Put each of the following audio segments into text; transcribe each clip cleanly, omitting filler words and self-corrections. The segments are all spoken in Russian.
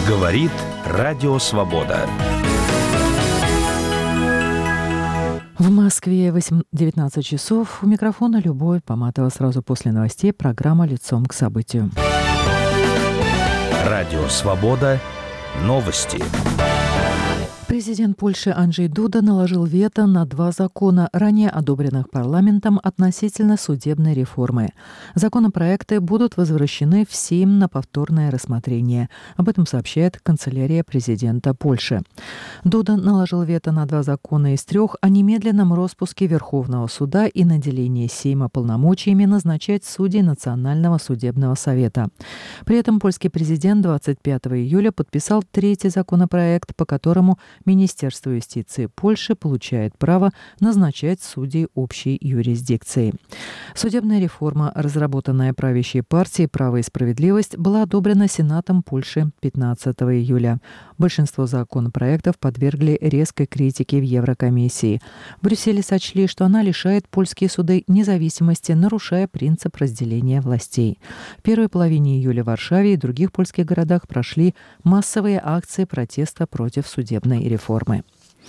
Говорит Радио Свобода. В Москве 19 часов. У микрофона Любовь Поматова. Сразу после новостей программа «Лицом к событию». Радио Свобода. Новости. Президент Польши Анджей Дуда наложил вето на 2 закона, ранее одобренных парламентом относительно судебной реформы. Законопроекты будут возвращены в Сейм на повторное рассмотрение. Об этом сообщает канцелярия президента Польши. Дуда наложил вето на 2 закона из 3 о немедленном распуске Верховного суда и наделении Сейма полномочиями назначать судей Национального судебного совета. При этом польский президент 25 июля подписал 3-й законопроект, по которому Министерство юстиции Польши получает право назначать судей общей юрисдикции. Судебная реформа, разработанная правящей партией «Право и справедливость», была одобрена Сенатом Польши 15 июля. Большинство законопроектов подвергли резкой критике в Еврокомиссии. В Брюсселе сочли, что она лишает польские суды независимости, нарушая принцип разделения властей. В первой половине июля в Варшаве и других польских городах прошли массовые акции протеста против судебной реформы.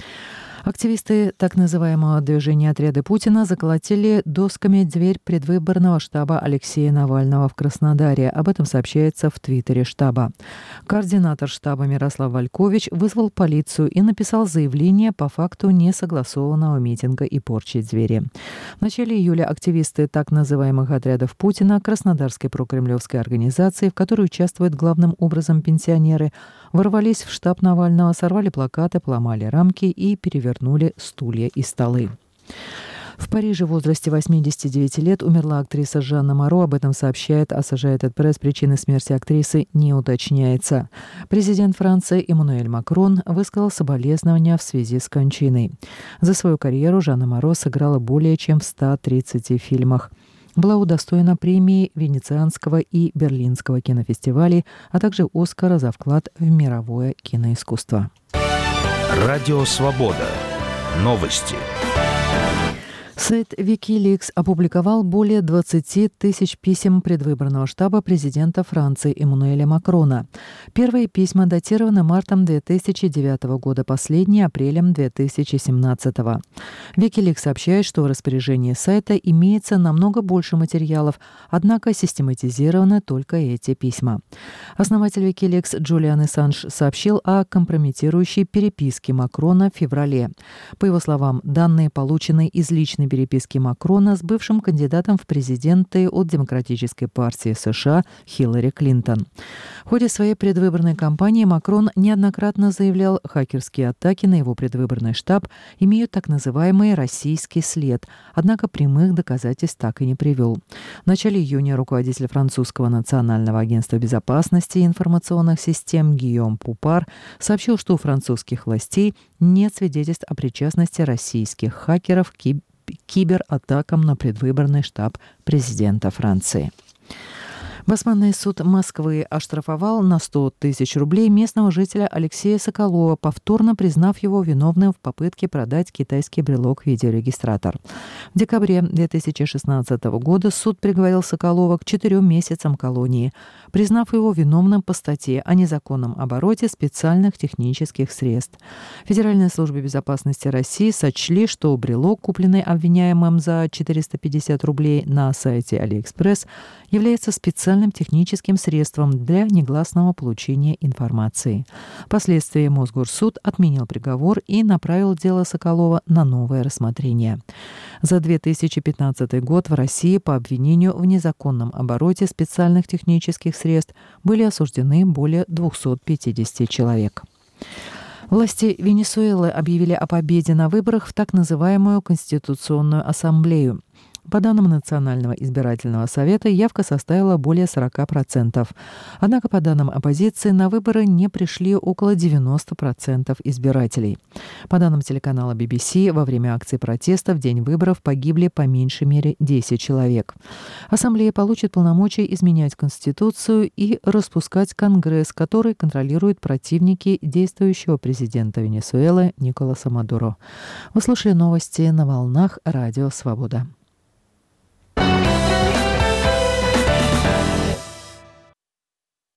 Активисты так называемого движения «Отряды Путина» заколотили досками дверь предвыборного штаба Алексея Навального в Краснодаре. Об этом сообщается в твиттере штаба. Координатор штаба Мирослав Валькович вызвал полицию и написал заявление по факту несогласованного митинга и порчи двери. В начале июля активисты так называемых «Отрядов Путина» Краснодарской прокремлевской организации, в которой участвуют главным образом пенсионеры, ворвались в штаб Навального, сорвали плакаты, поломали рамки и перевернули стулья и столы. В Париже в возрасте 89 лет умерла актриса Жанна Моро. Об этом сообщает Associated Press. Причины смерти актрисы не уточняется. Президент Франции Эммануэль Макрон высказал соболезнования в связи с кончиной. За свою карьеру Жанна Моро сыграла более чем в 130 фильмах. Была удостоена премии Венецианского и Берлинского кинофестивалей, а также Оскара за вклад в мировое киноискусство. Радио Свобода. Новости. Сайт Wikileaks опубликовал более 20 тысяч писем предвыборного штаба президента Франции Эммануэля Макрона. Первые письма датированы мартом 2009 года, последние — апрелем 2017. Wikileaks сообщает, что в распоряжении сайта имеется намного больше материалов, однако систематизированы только эти письма. Основатель Wikileaks Джулиан Ассанж сообщил о компрометирующей переписке Макрона в феврале. По его словам, данные, полученные из личной переписки Макрона с бывшим кандидатом в президенты от Демократической партии США Хиллари Клинтон. В ходе своей предвыборной кампании Макрон неоднократно заявлял, хакерские атаки на его предвыборный штаб имеют так называемый российский след, однако прямых доказательств так и не привел. В начале июня руководитель французского национального агентства безопасности и информационных систем Гийом Пупар сообщил, что у французских властей нет свидетельств о причастности российских хакеров к кибератакам на предвыборный штаб президента Франции. Басманный суд Москвы оштрафовал на 100 тысяч рублей местного жителя Алексея Соколова, повторно признав его виновным в попытке продать китайский брелок-видеорегистратор. В декабре 2016 года суд приговорил Соколова к 4 месяцам колонии, признав его виновным по статье о незаконном обороте специальных технических средств. Федеральная служба безопасности России сочли, что брелок, купленный обвиняемым за 450 рублей на сайте AliExpress, является специальным техническим средством для негласного получения информации. Впоследствии Мосгорсуд отменил приговор и направил дело Соколова на новое рассмотрение. За 2015 год в России по обвинению в незаконном обороте специальных технических средств были осуждены более 250 человек. Власти Венесуэлы объявили о победе на выборах в так называемую Конституционную ассамблею. По данным Национального избирательного совета, явка составила более 40%. Однако, по данным оппозиции, на выборы не пришли около 90% избирателей. По данным телеканала BBC, во время акции протеста в день выборов погибли по меньшей мере 10 человек. Ассамблея получит полномочия изменять Конституцию и распускать Конгресс, который контролирует противники действующего президента Венесуэлы Николаса Мадуро. Вы слушали новости на волнах Радио Свобода.